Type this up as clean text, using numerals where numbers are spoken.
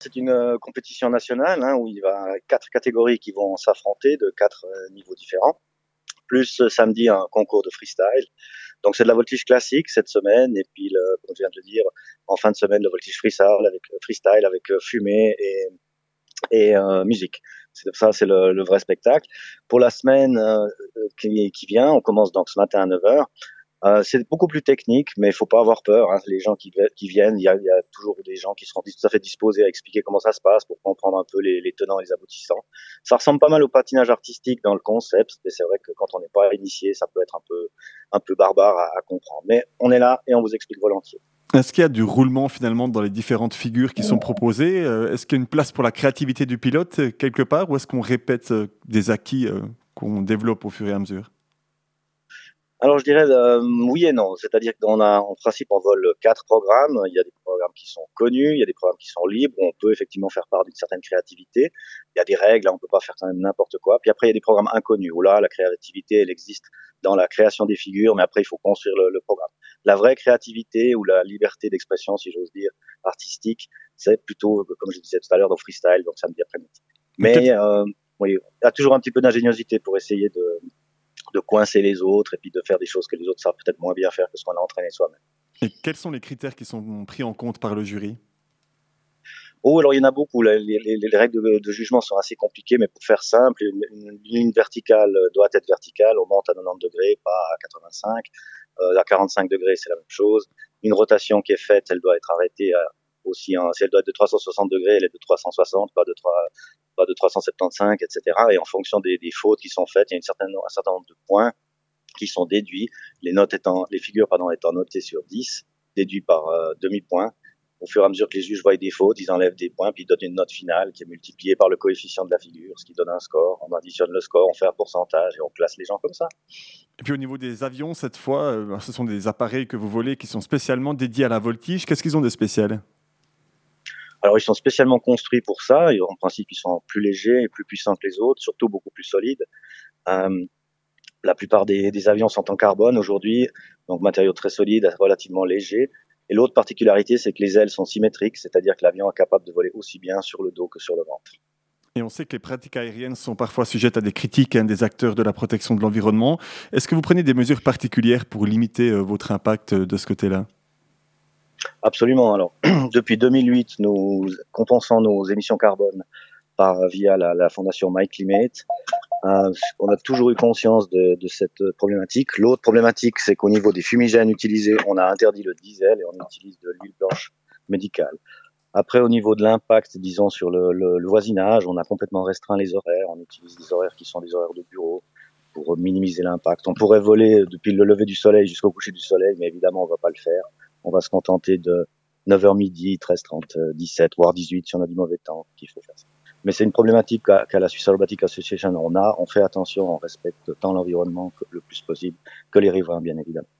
C'est une compétition nationale où il y a 4 catégories qui vont s'affronter de 4 niveaux différents, plus samedi un concours de freestyle. Donc c'est de la voltige classique cette semaine et puis comme je viens de le dire, en fin de semaine le voltige freestyle avec fumée et musique. C'est le vrai spectacle. Pour la semaine qui vient, on commence donc ce matin à 9h. C'est beaucoup plus technique, mais il faut pas avoir peur. Les gens qui viennent, il y a toujours des gens qui seront tout à fait disposés à expliquer comment ça se passe pour comprendre un peu les tenants et les aboutissants. Ça ressemble pas mal au patinage artistique dans le concept, mais c'est vrai que quand on n'est pas initié, ça peut être un peu barbare à comprendre. Mais on est là et on vous explique volontiers. Est-ce qu'il y a du roulement finalement dans les différentes figures qui sont proposées? Est-ce qu'il y a une place pour la créativité du pilote quelque part ou est-ce qu'on répète des acquis qu'on développe au fur et à mesure? Alors je dirais oui et non, c'est-à-dire en principe on vole 4 programmes, il y a des programmes qui sont connus, il y a des programmes qui sont libres, où on peut effectivement faire part d'une certaine créativité, il y a des règles, on peut pas faire quand même n'importe quoi, puis après il y a des programmes inconnus, où là la créativité elle existe dans la création des figures, mais après il faut construire le programme. La vraie créativité ou la liberté d'expression, si j'ose dire, artistique, c'est plutôt, comme je disais tout à l'heure, dans freestyle, donc samedi après-midi. Quel- Mais oui, il y a toujours un petit peu d'ingéniosité pour essayer de coincer les autres et puis de faire des choses que les autres savent peut-être moins bien faire que ce qu'on a entraîné soi-même. Et quels sont les critères qui sont pris en compte par le jury? Oh, alors il y en a beaucoup. Les règles de jugement sont assez compliquées, mais pour faire simple, une ligne verticale doit être verticale. On monte à 90 degrés, pas à 85. À 45 degrés, c'est la même chose. Une rotation qui est faite, elle doit être arrêtée aussi. Si elle doit être de 360 degrés, elle est de 360, pas de 375, etc. Et en fonction des fautes qui sont faites, il y a un certain nombre de points qui sont déduits, les figures étant notées sur 10, déduits par demi-point. Au fur et à mesure que les juges voient des fautes, ils enlèvent des points, puis ils donnent une note finale qui est multipliée par le coefficient de la figure, ce qui donne un score. On additionne le score, on fait un pourcentage et on classe les gens comme ça. Et puis au niveau des avions, cette fois, ce sont des appareils que vous volez qui sont spécialement dédiés à la voltige. Qu'est-ce qu'ils ont de spécial? Alors ils sont spécialement construits pour ça, et en principe ils sont plus légers et plus puissants que les autres, surtout beaucoup plus solides. Euh, La plupart des avions sont en carbone aujourd'hui, donc matériaux très solides, relativement légers. Et l'autre particularité, c'est que les ailes sont symétriques, c'est-à-dire que l'avion est capable de voler aussi bien sur le dos que sur le ventre. Et on sait que les pratiques aériennes sont parfois sujettes à des critiques des acteurs de la protection de l'environnement. Est-ce que vous prenez des mesures particulières pour limiter votre impact de ce côté-là? Absolument. Alors, depuis 2008, nous compensons nos émissions carbone via la fondation MyClimate. On a toujours eu conscience de cette problématique. L'autre problématique, c'est qu'au niveau des fumigènes utilisés, on a interdit le diesel et on utilise de l'huile blanche médicale. Après, au niveau de l'impact, disons, sur le voisinage, on a complètement restreint les horaires. On utilise des horaires qui sont des horaires de bureau pour minimiser l'impact. On pourrait voler depuis le lever du soleil jusqu'au coucher du soleil, mais évidemment, on va pas le faire. On va se contenter de 9h midi, 13h30, 17, voire 18 si on a du mauvais temps qu'il faut faire ça. Mais c'est une problématique qu'à la Swiss Aerobatic Association on fait attention, on respecte tant l'environnement que le plus possible que les riverains, bien évidemment.